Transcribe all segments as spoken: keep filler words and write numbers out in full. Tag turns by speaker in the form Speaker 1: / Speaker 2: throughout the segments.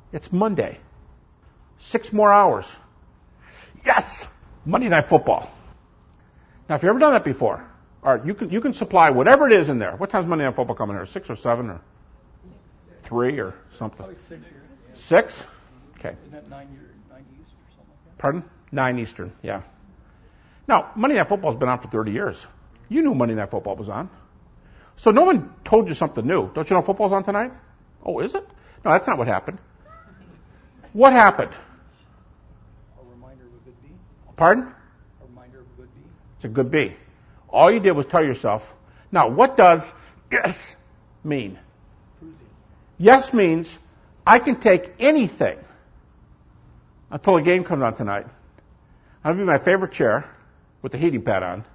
Speaker 1: It's Monday. Six more hours. Yes! Monday Night Football. Now, if you've ever done that before, all right, you can you can supply whatever it is in there. What time's Monday Night Football coming here? Six or seven or three or something?
Speaker 2: Probably six here.
Speaker 1: Six? Okay.
Speaker 2: Isn't that nine, nine East or something like that?
Speaker 1: Pardon? Nine Eastern, yeah. Now, Monday Night Football's been on for thirty years. You knew Monday Night Football was on. So no one told you something new. Don't you know football's on tonight? Oh, is it? No, that's not what happened. What happened?
Speaker 2: A reminder of a good deed.
Speaker 1: Pardon?
Speaker 2: A reminder of a good deed.
Speaker 1: It's a good B. All you did was tell yourself. Now, what does yes mean? Yes means I can take anything until the game comes on tonight. I'm going to be in my favorite chair with the heating pad on.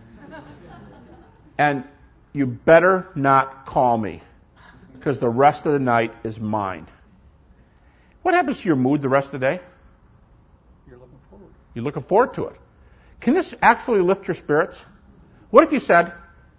Speaker 1: And you better not call me because the rest of the night is mine. What happens to your mood the rest of the day?
Speaker 2: You're looking forward.
Speaker 1: You're looking forward to it. Can this actually lift your spirits? What if you said,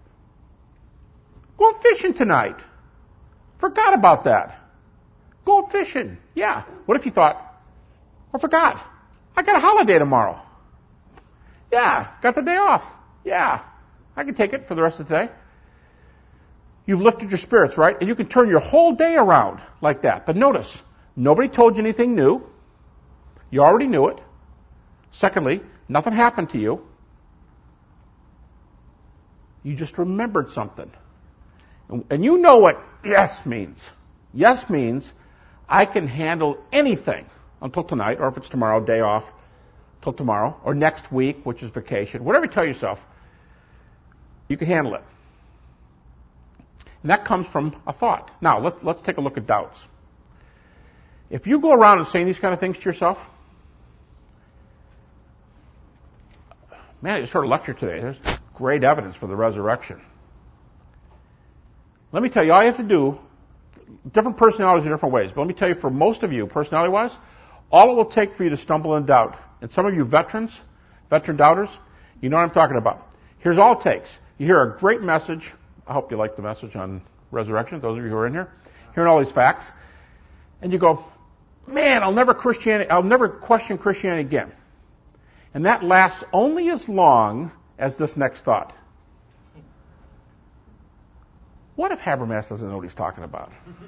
Speaker 1: go fishing tonight? Forgot about that. Go fishing. Yeah. What if you thought, I forgot. I got a holiday tomorrow. Yeah. Got the day off. Yeah. I can take it for the rest of the day. You've lifted your spirits, right? And you can turn your whole day around like that. But notice, nobody told you anything new. You already knew it. Secondly, nothing happened to you. You just remembered something. And you know what yes means. Yes means I can handle anything until tonight, or if it's tomorrow, day off, till tomorrow, or next week, which is vacation. Whatever you tell yourself, you can handle it. And that comes from a thought. Now, let, let's take a look at doubts. If you go around and saying these kind of things to yourself, man, I just heard a lecture today. There's great evidence for the resurrection. Let me tell you, all you have to do, different personalities in different ways, but let me tell you, for most of you, personality-wise, all it will take for you to stumble in doubt, and some of you veterans, veteran doubters, you know what I'm talking about. Here's all it takes. You hear a great message. I hope you like the message on resurrection, those of you who are in here, hearing all these facts, and you go, man, I'll never Christianity, I'll never question Christianity again. And that lasts only as long as this next thought. What if Habermas doesn't know what he's talking about?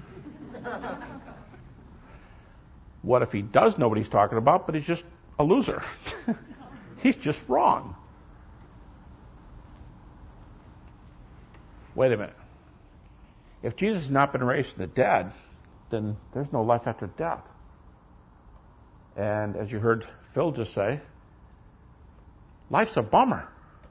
Speaker 1: What if he does know what he's talking about, but he's just a loser? He's just wrong. Wait a minute. If Jesus has not been raised from the dead, then there's no life after death. And as you heard Phil just say, life's a bummer.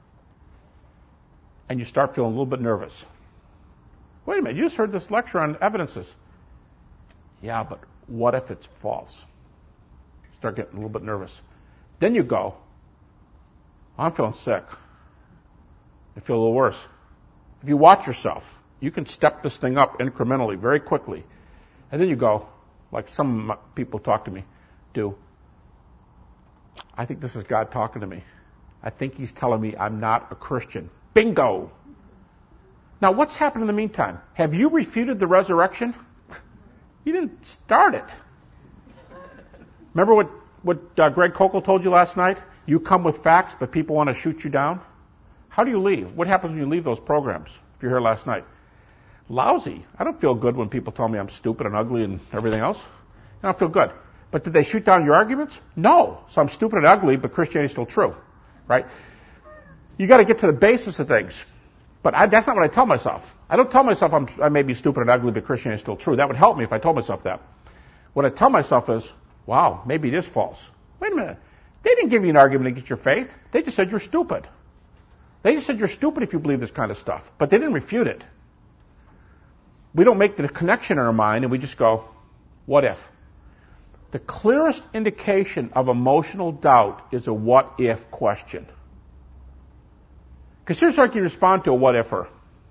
Speaker 1: And you start feeling a little bit nervous. Wait a minute, you just heard this lecture on evidences. Yeah, but what if it's false? Start getting a little bit nervous. Then you go, I'm feeling sick. I feel a little worse. If you watch yourself, you can step this thing up incrementally, very quickly. And then you go, like some people talk to me, do, I think this is God talking to me. I think he's telling me I'm not a Christian. Bingo! Now, what's happened in the meantime? Have you refuted the resurrection? You didn't start it. Remember what, what uh, Greg Kokel told you last night? You come with facts, but people want to shoot you down? How do you leave? What happens when you leave those programs, if you're here last night? Lousy. I don't feel good when people tell me I'm stupid and ugly and everything else. I don't feel good. But did they shoot down your arguments? No. So I'm stupid and ugly, but Christianity's still true. Right? You got to get to the basis of things. But I, that's not what I tell myself. I don't tell myself I'm, I may be stupid and ugly, but Christianity is still true. That would help me if I told myself that. What I tell myself is, wow, maybe it is false. Wait a minute. They didn't give you an argument against your faith. They just said you're stupid. They just said you're stupid if you believe this kind of stuff. But they didn't refute it. We don't make the connection in our mind and we just go, what if? The clearest indication of emotional doubt is a what if question. Because here's how you can respond to a what if-er.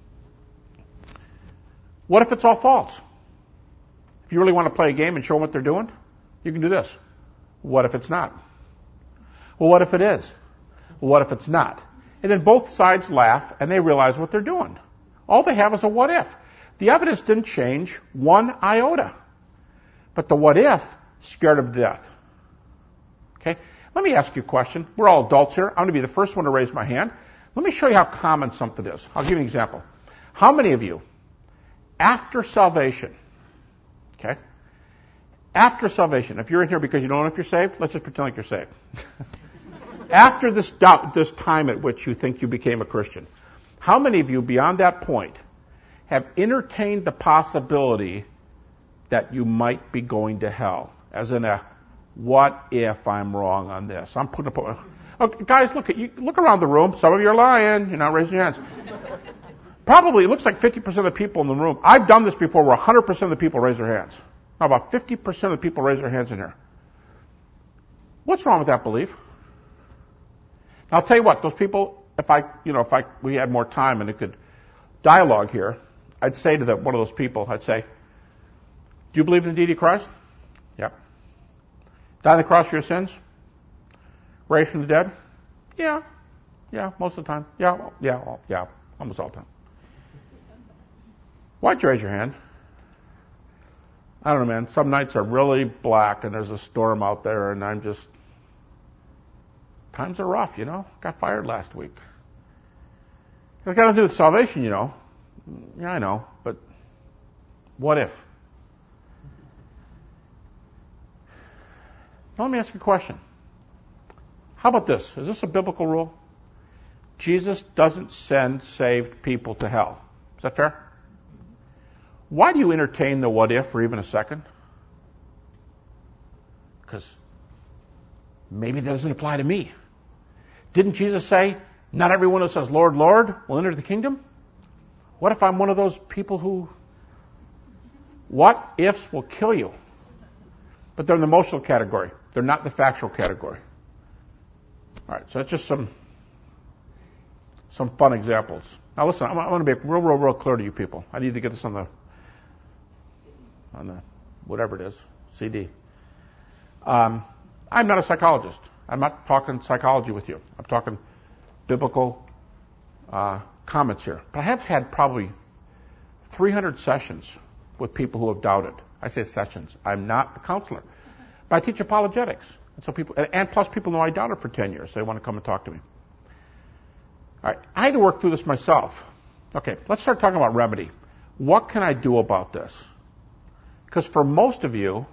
Speaker 1: What if it's all false? If you really want to play a game and show them what they're doing, you can do this. What if it's not? Well, what if it is? Well, what if it's not? And then both sides laugh and they realize what they're doing. All they have is a what if. The evidence didn't change one iota. But the what if scared him to death. Okay? Let me ask you a question. We're all adults here. I'm going to be the first one to raise my hand. Let me show you how common something is. I'll give you an example. How many of you, after salvation, okay, after salvation, if you're in here because you don't know if you're saved, let's just pretend like you're saved. After this, this time at which you think you became a Christian, how many of you beyond that point have entertained the possibility that you might be going to hell? As in a, what if I'm wrong on this? I'm putting a... Okay, guys, look at you. Look around the room. Some of you are lying. You're not raising your hands. Probably, it looks like fifty percent of the people in the room. I've done this before where one hundred percent of the people raise their hands. How about fifty percent of the people raise their hands in here? What's wrong with that belief? Now, I'll tell you what, those people, if I, you know, if I, we had more time and it could dialogue here, I'd say to the, one of those people, I'd say, do you believe in the deity of Christ? Yep. Die on the cross for your sins? Raised from the dead? Yeah. Yeah, most of the time. Yeah, well, yeah, well, yeah, almost all the time. Why'd you raise your hand? I don't know, man. Some nights are really black and there's a storm out there and I'm just... Times are rough, you know. Got fired last week. It's got to do with salvation, you know. Yeah, I know, but what if? Now let me ask you a question. How about this? Is this a biblical rule? Jesus doesn't send saved people to hell. Is that fair? Why do you entertain the what if for even a second? Because maybe that doesn't apply to me. Didn't Jesus say, not everyone who says, Lord, Lord, will enter the kingdom? What if I'm one of those people who... What ifs will kill you? But they're in the emotional category. They're not in the factual category. All right, so that's just some some fun examples. Now listen, I'm, I'm going to be real, real, real clear to you people. I need to get this on the on the whatever it is, C D. Um, I'm not a psychologist. I'm not talking psychology with you. I'm talking biblical uh, comments here. But I have had probably three hundred sessions with people who have doubted. I say sessions. I'm not a counselor. But I teach apologetics. And so people, and plus people know I doubted for ten years. So they want to come and talk to me. All right. I had to work through this myself. Okay. Let's start talking about remedy. What can I do about this? Because for most of you,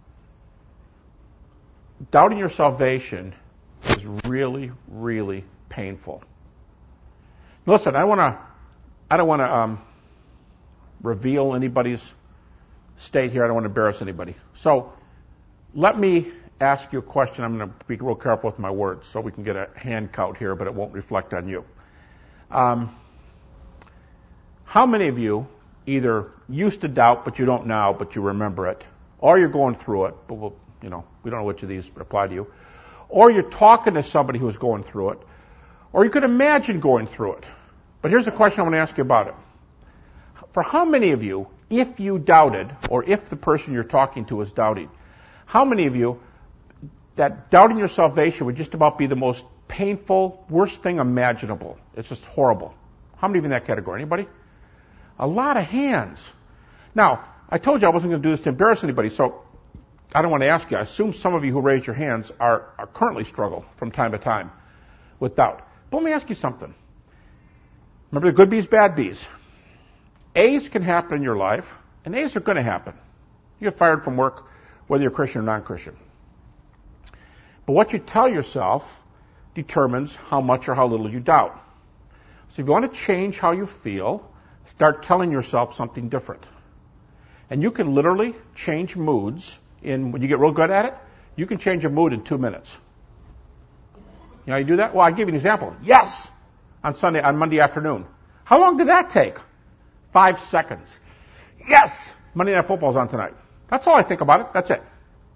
Speaker 1: doubting your salvation is really, really painful. Listen, I want to, I don't want to um, reveal anybody's state here. I don't want to embarrass anybody. So let me ask you a question. I'm going to be real careful with my words so we can get a hand count here, but it won't reflect on you. Um, how many of you either used to doubt, but you don't now, but you remember it, or you're going through it, but we'll, you know, we don't know which of these apply to you, or you're talking to somebody who's going through it, or you could imagine going through it. But here's the question I want to ask you about it. For how many of you, if you doubted, or if the person you're talking to is doubting, how many of you that doubting your salvation would just about be the most painful, worst thing imaginable? It's just horrible. How many of you in that category? Anybody? A lot of hands. Now, I told you I wasn't going to do this to embarrass anybody, so I don't want to ask you. I assume some of you who raised your hands are, are currently struggle from time to time with doubt. But let me ask you something. Remember the good bees, bad bees. A's can happen in your life, and A's are going to happen. You get fired from work, whether you're Christian or non-Christian. But what you tell yourself determines how much or how little you doubt. So if you want to change how you feel, start telling yourself something different. And you can literally change moods in, when you get real good at it, you can change a mood in two minutes. You know how you do that? Well, I'll give you an example. Yes! On Sunday, on Monday afternoon. How long did that take? Five seconds. Yes! Monday Night Football's on tonight. That's all I think about it. That's it.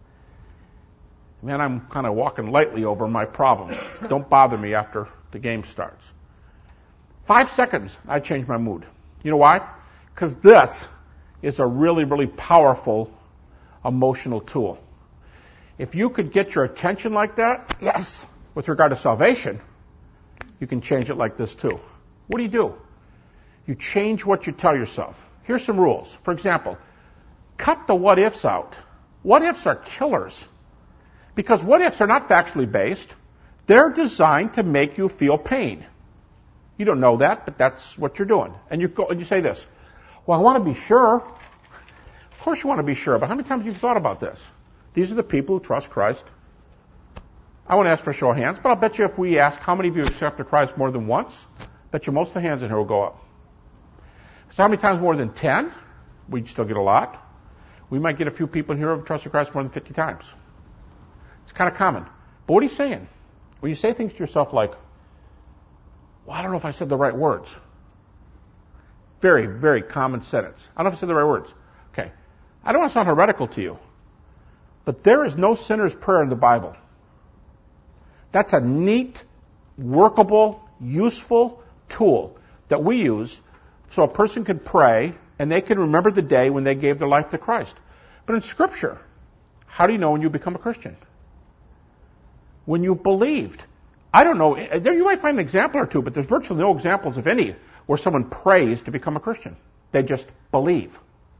Speaker 1: Man, I'm kind of walking lightly over my problems. Don't bother me after the game starts. Five seconds, I change my mood. You know why? Because this is a really, really powerful emotional tool. If you could get your attention like that, yes, with regard to salvation, you can change it like this too. What do you do? You change what you tell yourself. Here's some rules. For example, cut the what ifs out. What ifs are killers. Because what ifs are not factually based. They're designed to make you feel pain. You don't know that, but that's what you're doing. And you go and you say this, well, I want to be sure. Of course you want to be sure, but how many times have you thought about this? These are the people who trust Christ. I won't ask for a show of hands, but I'll bet you if we ask how many of you accepted Christ more than once, I bet you most of the hands in here will go up. So how many times more than ten? We'd still get a lot. We might get a few people in here who have trusted Christ more than fifty times. It's kind of common. But what are you saying? When you say things to yourself like, well, I don't know if I said the right words. Very, very common sentence. I don't know if I said the right words. Okay. I don't want to sound heretical to you, but there is no sinner's prayer in the Bible. That's a neat, workable, useful tool that we use so a person can pray and they can remember the day when they gave their life to Christ. But in Scripture, how do you know when you become a Christian? When you believed. I don't know, there you might find an example or two, but there's virtually no examples, if any, where someone prays to become a Christian. They just believe.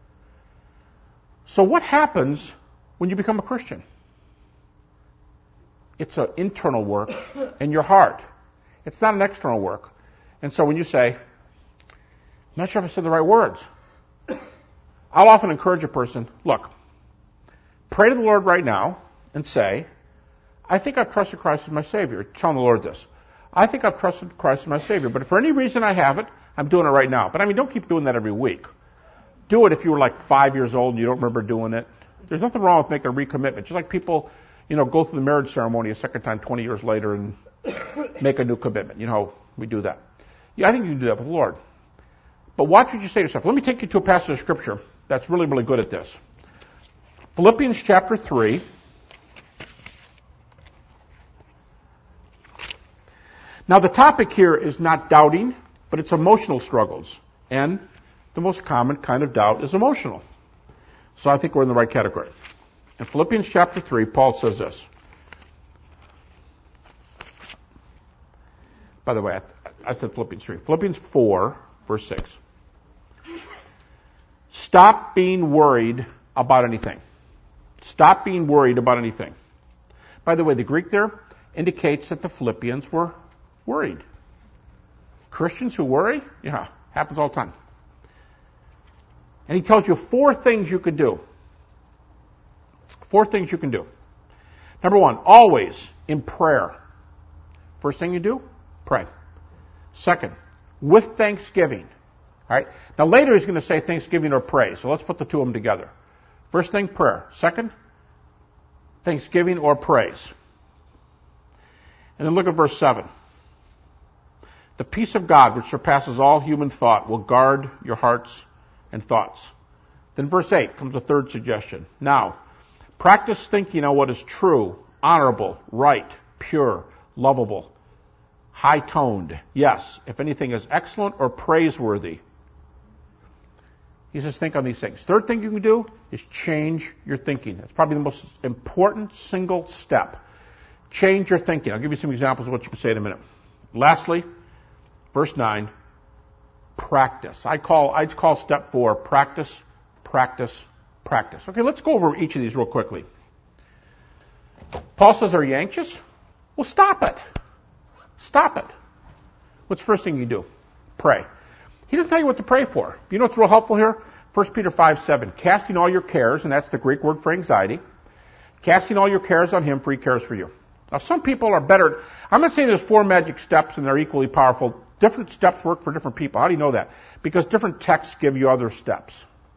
Speaker 1: So what happens when you become a Christian? It's an internal work in your heart. It's not an external work. And so when you say, I'm not sure if I said the right words, I'll often encourage a person, look, pray to the Lord right now and say, I think I've trusted Christ as my Savior. Telling the Lord this. I think I've trusted Christ as my Savior, but if for any reason I haven't, I'm doing it right now. But I mean, don't keep doing that every week. Do it if you were like five years old and you don't remember doing it. There's nothing wrong with making a recommitment. Just like people, you know, go through the marriage ceremony a second time twenty years later and make a new commitment. You know, we do that. Yeah, I think you can do that with the Lord. But watch what you say to yourself. Let me take you to a passage of Scripture that's really, really good at this. Philippians chapter three. Now, the topic here is not doubting, but it's emotional struggles. And the most common kind of doubt is emotional. So I think we're in the right category. In Philippians chapter three, Paul says this. By the way, I, I said Philippians three. Philippians four, verse six. Stop being worried about anything. Stop being worried about anything. By the way, the Greek there indicates that the Philippians were worried. Christians who worry? Yeah, happens all the time. And he tells you four things you can do. Four things you can do. Number one, always in prayer. First thing you do, pray. Second, with thanksgiving. All right. Now later he's going to say thanksgiving or praise. So let's put the two of them together. First thing, prayer. Second, thanksgiving or praise. And then look at verse seven. The peace of God, which surpasses all human thought, will guard your hearts and thoughts. Then verse eight comes a third suggestion. Now, practice thinking on what is true, honorable, right, pure, lovable, high-toned. Yes, if anything is excellent or praiseworthy. He says think on these things. Third thing you can do is change your thinking. That's probably the most important single step. Change your thinking. I'll give you some examples of what you can say in a minute. Lastly, verse nine, practice. I call, I call step four, practice, practice, practice. Okay, let's go over each of these real quickly. Paul says, are you anxious? Well, stop it. Stop it. What's the first thing you do? Pray. He doesn't tell you what to pray for. You know what's real helpful here? First Peter five seven, casting all your cares, and that's the Greek word for anxiety, casting all your cares on him, for he cares for you. Now, some people are better. I'm not saying there's four magic steps and they're equally powerful. Different steps work for different people. How do you know that? Because different texts give you other steps.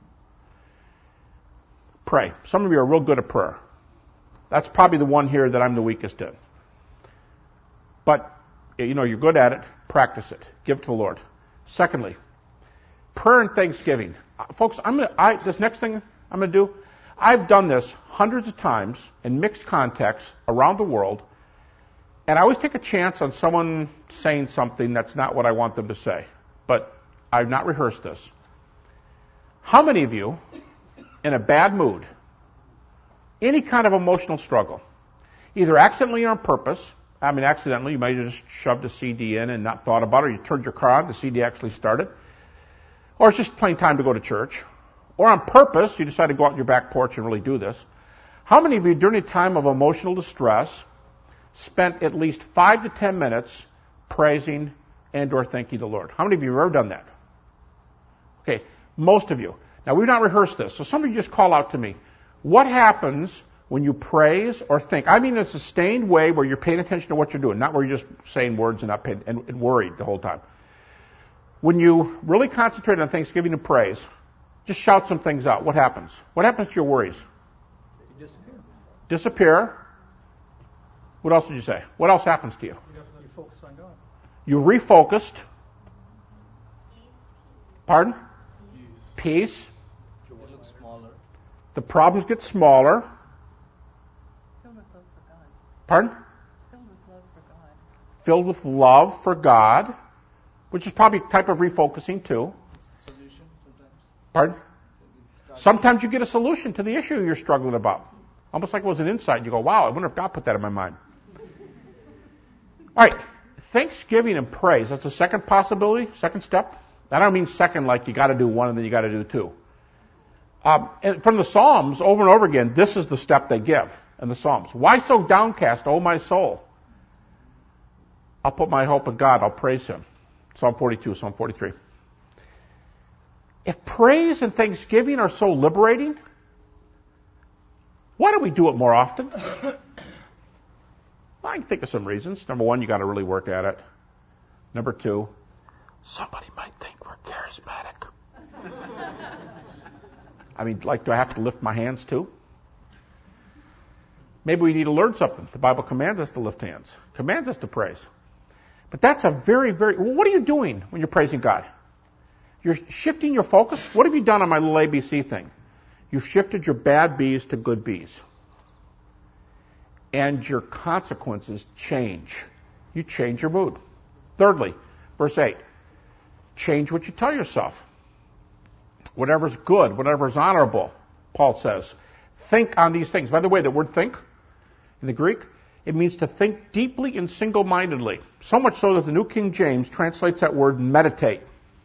Speaker 1: Pray. Some of you are real good at prayer. That's probably the one here that I'm the weakest in. But, you know, you're good at it. Practice it. Give it to the Lord. Secondly, prayer and thanksgiving. Uh, folks, I'm gonna, I, this next thing I'm going to do, I've done this hundreds of times in mixed contexts around the world, and I always take a chance on someone saying something that's not what I want them to say. But I've not rehearsed this. How many of you, in a bad mood, any kind of emotional struggle, either accidentally or on purpose, I mean accidentally, you might have just shoved a C D in and not thought about it, or you turned your car on, the C D actually started, or it's just plain time to go to church, or on purpose, you decide to go out on your back porch and really do this. How many of you during a time of emotional distress spent at least five to ten minutes praising and or thanking the Lord? How many of you have ever done that? Okay, most of you. Now, we've not rehearsed this, so some of you just call out to me. What happens when you praise or think? I mean in a sustained way where you're paying attention to what you're doing, not where you're just saying words and not paying, and, and worried the whole time. When you really concentrate on thanksgiving and praise, just shout some things out. What happens? What happens to your worries?
Speaker 2: They disappear.
Speaker 1: Disappear. What else did you say? What else happens to you?
Speaker 2: You focus on God.
Speaker 1: You refocused. Pardon? Peace.
Speaker 2: It looks smaller.
Speaker 1: The problems get smaller.
Speaker 3: Filled with love for God.
Speaker 1: Pardon?
Speaker 3: Filled with love for God.
Speaker 1: Filled with love for God, which is probably a type of refocusing too.
Speaker 2: Solution sometimes.
Speaker 1: Pardon? Sometimes you get a solution to the issue you're struggling about. Almost like it was an insight. You go, wow, I wonder if God put that in my mind. All right. Thanksgiving and praise. That's the second possibility, second step. I don't mean second like you got to do one and then you got to do two. Um, and from the Psalms, over and over again, this is the step they give in the Psalms. Why so downcast, O my soul? I'll put my hope in God. I'll praise Him. Psalm forty-two, Psalm forty-three. If praise and thanksgiving are so liberating, why don't we do it more often? I can think of some reasons. Number one, you got to really work at it. Number two, somebody might think we're charismatic. I mean, like, do I have to lift my hands too? Maybe we need to learn something. The Bible commands us to lift hands, commands us to praise. But that's a very, very, well, what are you doing when you're praising God? You're shifting your focus. What have you done on my little A B C thing? You've shifted your bad B's to good B's. And your consequences change. You change your mood. Thirdly, verse eight. Change what you tell yourself. Whatever's good, whatever's honorable, Paul says. Think on these things. By the way, the word think in the Greek, it means to think deeply and single-mindedly. So much so that the New King James translates that word meditate.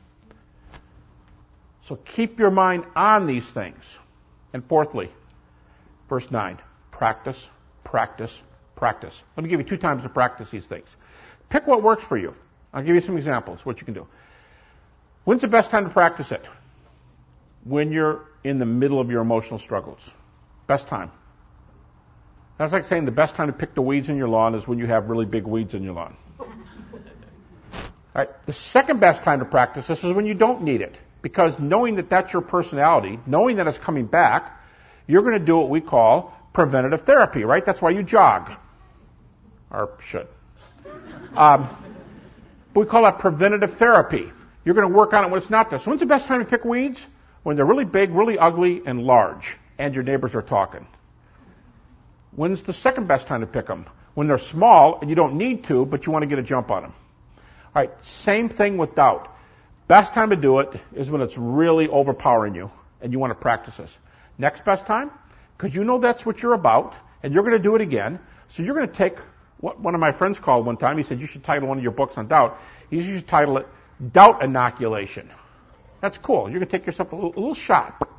Speaker 1: So keep your mind on these things. And fourthly, verse nine, practice, practice, practice. Let me give you two times to practice these things. Pick what works for you. I'll give you some examples, what you can do. When's the best time to practice it? When you're in the middle of your emotional struggles. Best time. That's like saying the best time to pick the weeds in your lawn is when you have really big weeds in your lawn. All right. The second best time to practice this is when you don't need it. Because knowing that that's your personality, knowing that it's coming back, you're going to do what we call preventative therapy, right? That's why you jog. Or should. Um, but we call that preventative therapy. You're going to work on it when it's not there. So when's the best time to pick weeds? When they're really big, really ugly, and large, and your neighbors are talking. When's the second best time to pick them? When they're small, and you don't need to, but you want to get a jump on them. All right, same thing with doubt. Best time to do it is when it's really overpowering you, and you want to practice this. Next best time, because you know that's what you're about, and you're going to do it again, so you're going to take what one of my friends called one time. He said, you should title one of your books on doubt. You should title it Doubt Inoculation. That's cool. You're going to take yourself a little, a little shot.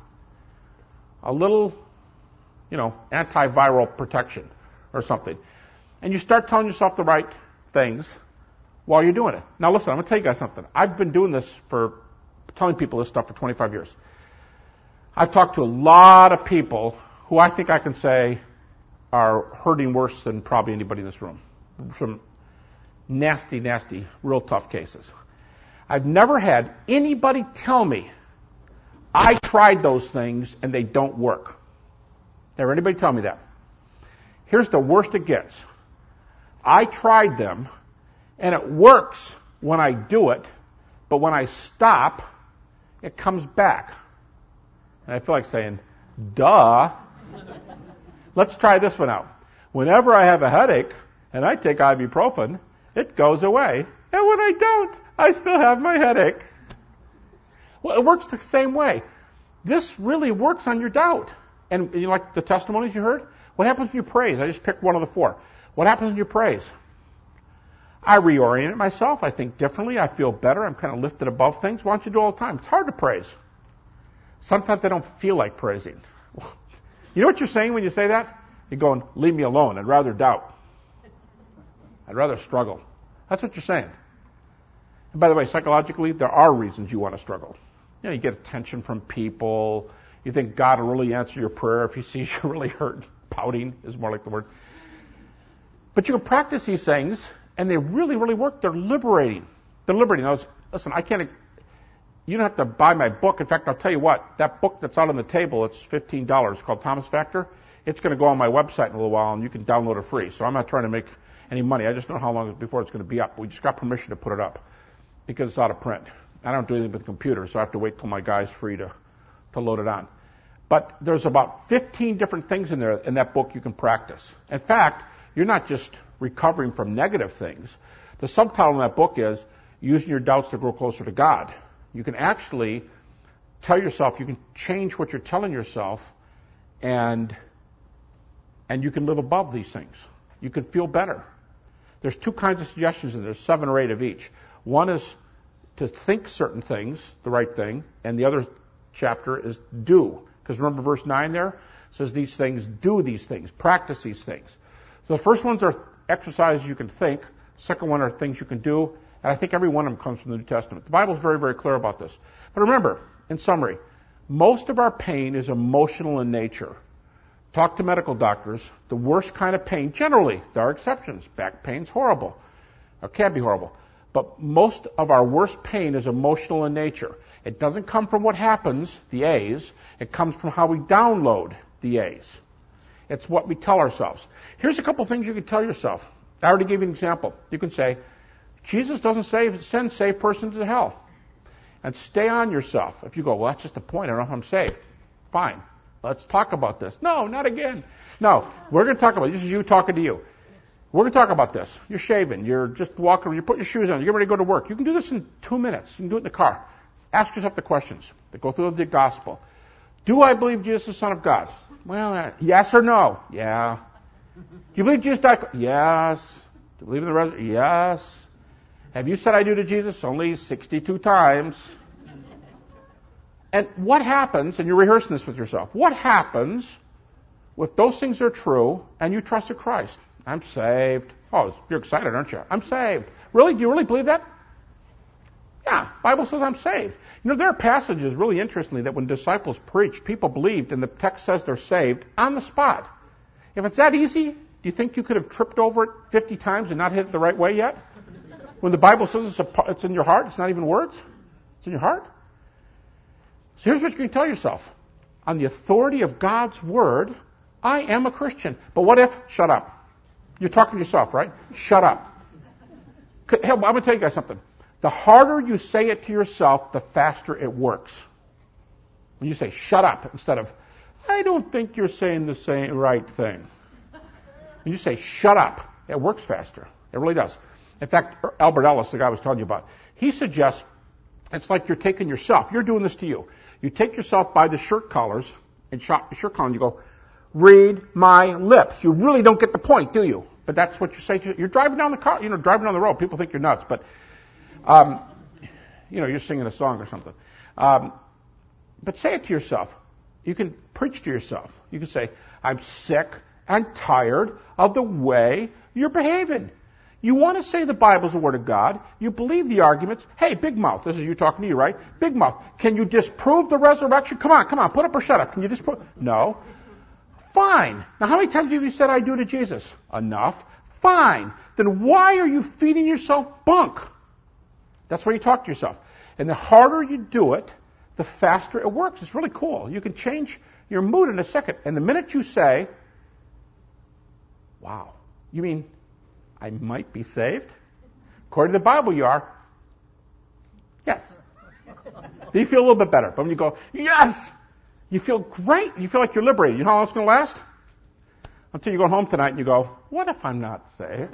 Speaker 1: A little, you know, antiviral protection or something. And you start telling yourself the right things while you're doing it. Now listen, I'm going to tell you guys something. I've been doing this for, telling people this stuff for twenty-five years. I've talked to a lot of people who I think I can say are hurting worse than probably anybody in this room. Some nasty, nasty, real tough cases. I've never had anybody tell me, I tried those things and they don't work. Never anybody tell me that. Here's the worst it gets. I tried them and it works when I do it, but when I stop, it comes back. And I feel like saying, duh. Let's try this one out. Whenever I have a headache and I take ibuprofen, it goes away. And when I don't, I still have my headache. Well, it works the same way. This really works on your doubt. And you like the testimonies you heard? What happens when you praise? I just picked one of the four. What happens when you praise? I reorient myself. I think differently. I feel better. I'm kind of lifted above things. Why don't you do it all the time? It's hard to praise. Sometimes I don't feel like praising. You know what you're saying when you say that? You're going, leave me alone. I'd rather doubt. I'd rather struggle. That's what you're saying. And by the way, psychologically, there are reasons you want to struggle. You know, you get attention from people. You think God will really answer your prayer if he sees you really hurt. Pouting is more like the word. But you can practice these things, and they really, really work. They're liberating. They're liberating. Now, listen, I can't... You don't have to buy my book. In fact, I'll tell you what. That book that's out on the table, it's fifteen dollars. It's called Thomas Factor. It's going to go on my website in a little while, and you can download it free. So I'm not trying to make any money. I just don't know how long before it's going to be up. We just got permission to put it up because it's out of print. I don't do anything with the computer, so I have to wait till my guy's free to, to load it on. But there's about fifteen different things in there in that book you can practice. In fact, you're not just recovering from negative things. The subtitle in that book is Using Your Doubts to Grow Closer to God. You can actually tell yourself, you can change what you're telling yourself, and and you can live above these things. You can feel better. There's two kinds of suggestions, and there's seven or eight of each. One is to think certain things, the right thing, and the other chapter is do. Because remember verse nine there? It says these things, do these things, practice these things. So the first ones are exercises you can think. Second one are things you can do. And I think every one of them comes from the New Testament. The Bible is very, very clear about this. But remember, in summary, most of our pain is emotional in nature. Talk to medical doctors. The worst kind of pain, generally, there are exceptions. Back pain's horrible, or can be horrible. But most of our worst pain is emotional in nature. It doesn't come from what happens, the A's. It comes from how we download the A's. It's what we tell ourselves. Here's a couple things you can tell yourself. I already gave you an example. You can say, Jesus doesn't save, send saved persons to hell. And stay on yourself. If you go, well, that's just the point. I don't know if I'm saved. Fine. Let's talk about this. No, not again. No, we're going to talk about it. This is you talking to you. We're going to talk about this. You're shaving. You're just walking. You put your shoes on. You're ready to go to work. You can do this in two minutes. You can do it in the car. Ask yourself the questions that go through the gospel. Do I believe Jesus is the Son of God? Well, uh, yes or no? Yeah. Do you believe Jesus died? Yes. Do you believe in the resurrection? Yes. Have you said I do to Jesus? Only sixty-two times. And what happens, and you're rehearsing this with yourself, what happens if those things are true and you trusted Christ? I'm saved. Oh, you're excited, aren't you? I'm saved. Really? Do you really believe that? Yeah, Bible says I'm saved. You know, there are passages, really interestingly, that when disciples preached, people believed, and the text says they're saved on the spot. If it's that easy, do you think you could have tripped over it fifty times and not hit it the right way yet? When the Bible says it's, a, it's in your heart, it's not even words. It's in your heart. So here's what you can tell yourself. On the authority of God's Word, I am a Christian. But what if? Shut up. You're talking to yourself, right? Shut up. Hey, I'm going to tell you guys something. The harder you say it to yourself, the faster it works. When you say, shut up, instead of, I don't think you're saying the same right thing. When you say, shut up, it works faster. It really does. In fact, Albert Ellis, the guy I was telling you about, he suggests it's like you're taking yourself. You're doing this to you. You take yourself by the shirt collars and shirt collar and you go, read my lips. You really don't get the point, do you? But that's what you say. To, you're driving down the car, you know, driving down the road. People think you're nuts, but, um, you know, you're singing a song or something. Um, but say it to yourself. You can preach to yourself. You can say, I'm sick and tired of the way you're behaving. You want to say the Bible's the Word of God. You believe the arguments. Hey, Big Mouth, this is you talking to you, right? Big Mouth, can you disprove the resurrection? Come on, come on, put up or shut up. Can you disprove? No. Fine. Now, how many times have you said I do to Jesus? Enough. Fine. Then why are you feeding yourself bunk? That's why you talk to yourself. And the harder you do it, the faster it works. It's really cool. You can change your mood in a second. And the minute you say, wow, you mean I might be saved? According to the Bible, you are. Yes. Then you feel a little bit better. But when you go, yes, you feel great. You feel like you're liberated. You know how long it's going to last? Until you go home tonight and you go, what if I'm not saved?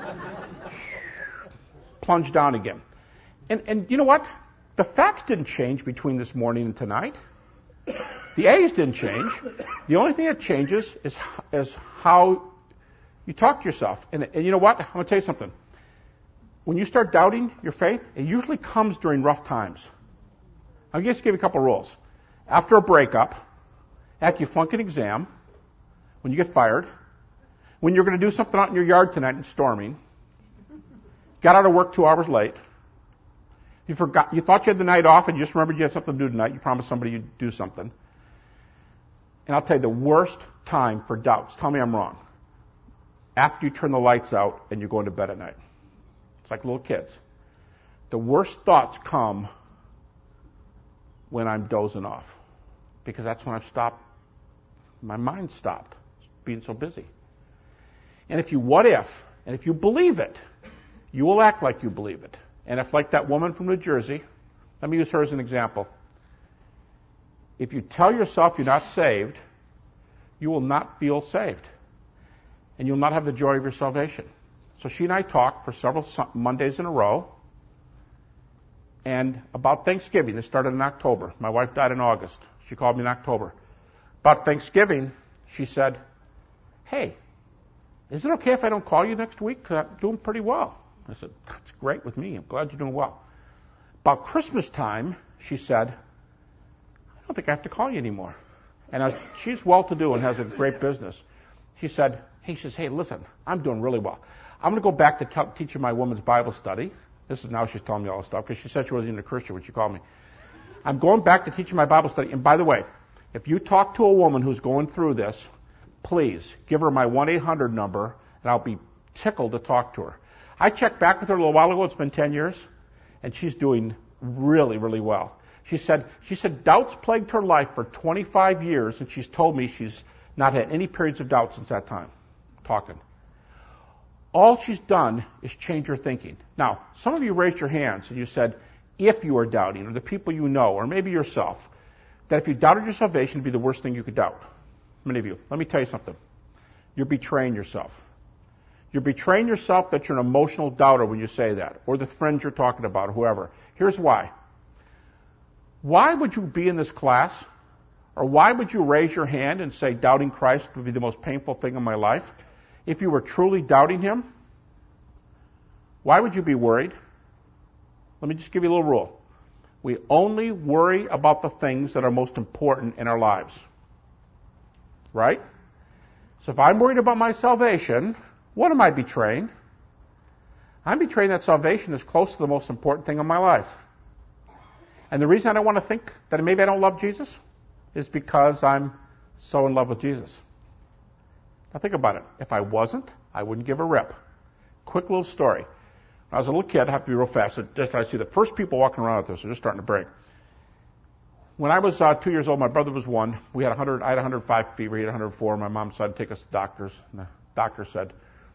Speaker 1: Plunge down again. And, and you know what? The facts didn't change between this morning and tonight. The A's didn't change. The only thing that changes is, is how you talk to yourself. And, and you know what? I'm going to tell you something. When you start doubting your faith, it usually comes during rough times. I'll just give you a couple of rules. After a breakup, after you flunk an exam, when you get fired, when you're going to do something out in your yard tonight and it's storming, got out of work two hours late, you forgot, you thought you had the night off and you just remembered you had something to do tonight, you promised somebody you'd do something. And I'll tell you the worst time for doubts, tell me I'm wrong, after you turn the lights out and you're going to bed at night. It's like little kids. The worst thoughts come when I'm dozing off, because that's when I've stopped, my mind stopped being so busy. And if you what if, and if you believe it, you will act like you believe it. And if, like that woman from New Jersey, let me use her as an example. If you tell yourself you're not saved, you will not feel saved. And you'll not have the joy of your salvation. So she and I talked for several Mondays in a row. And about Thanksgiving, this started in October. My wife died in August. She called me in October. About Thanksgiving, she said, hey, is it okay if I don't call you next week? Because I'm doing pretty well. I said, that's great with me. I'm glad you're doing well. About Christmas time, she said, I don't think I have to call you anymore. And as she's well-to-do and has a great business. She said, hey, she says, hey, listen, I'm doing really well. I'm going to go back to t- teaching my women's Bible study. This is now she's telling me all this stuff because she said she wasn't even a Christian when she called me. I'm going back to teaching my Bible study. And by the way, if you talk to a woman who's going through this, please give her my one eight hundred number, and I'll be tickled to talk to her. I checked back with her a little while ago. It's been ten years, and she's doing really, really well. She said, she said doubts plagued her life for twenty-five years, and she's told me she's not had any periods of doubt since that time, talking. All she's done is change her thinking. Now, some of you raised your hands, and you said, if you are doubting, or the people you know, or maybe yourself, that if you doubted your salvation, it would be the worst thing you could doubt. Many of you. Let me tell you something. You're betraying yourself. You're betraying yourself that you're an emotional doubter when you say that, or the friends you're talking about, or whoever. Here's why. Why would you be in this class, or why would you raise your hand and say doubting Christ would be the most painful thing in my life? If you were truly doubting Him, why would you be worried? Let me just give you a little rule. We only worry about the things that are most important in our lives. Right? So if I'm worried about my salvation, what am I betraying? I'm betraying that salvation is close to the most important thing in my life. And the reason I don't want to think that maybe I don't love Jesus is because I'm so in love with Jesus. Now think about it. If I wasn't, I wouldn't give a rip. Quick little story. When I was a little kid, I have to be real fast. So just I see the first people walking around out there, so they're just starting to break. When I was uh, two years old, my brother was one. We had one hundred. I had one hundred five fever. He had one hundred four. My mom decided to take us to doctors. And the doctor said,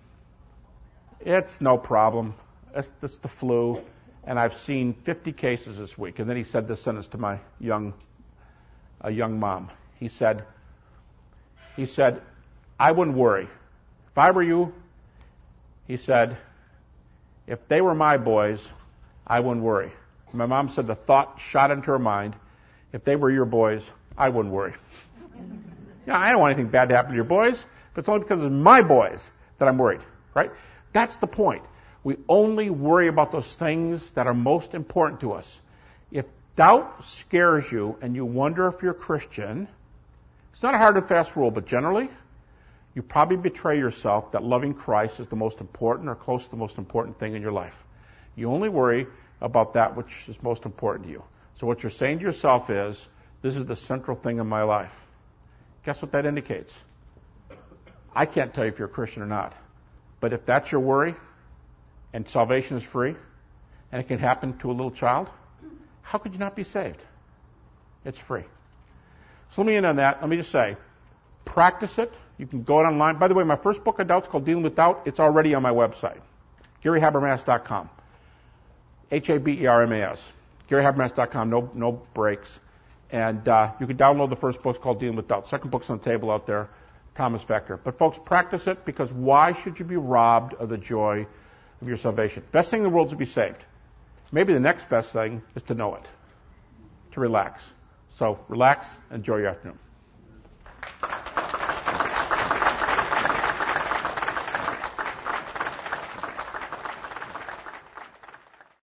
Speaker 1: "It's no problem. It's, it's the flu." And I've seen fifty cases this week. And then he said this sentence to my young, a young mom. He said, "He said, I wouldn't worry. If I were you," he said, "if they were my boys, I wouldn't worry." My mom said the thought shot into her mind. If they were your boys, I wouldn't worry. Yeah, I don't want anything bad to happen to your boys, but it's only because it's my boys that I'm worried, right? That's the point. We only worry about those things that are most important to us. If doubt scares you and you wonder if you're a Christian, it's not a hard and fast rule, but generally, you probably betray yourself that loving Christ is the most important or close to the most important thing in your life. You only worry about that which is most important to you. So what you're saying to yourself is, this is the central thing in my life. Guess what that indicates? I can't tell you if you're a Christian or not. But if that's your worry, and salvation is free, and it can happen to a little child, how could you not be saved? It's free. So let me end on that. Let me just say, practice it. You can go it online. By the way, my first book on doubt's called Dealing with Doubt. It's already on my website, Gary Habermas dot com. H A B E R M A S. Gary Habermas dot com, no no breaks. And uh, you can download the first book. It's called Dealing with Doubt. Second book's on the table out there, Thomas Vector. But folks, practice it, because why should you be robbed of the joy of your salvation? Best thing in the world is to be saved. Maybe the next best thing is to know it, to relax. So relax, enjoy your afternoon.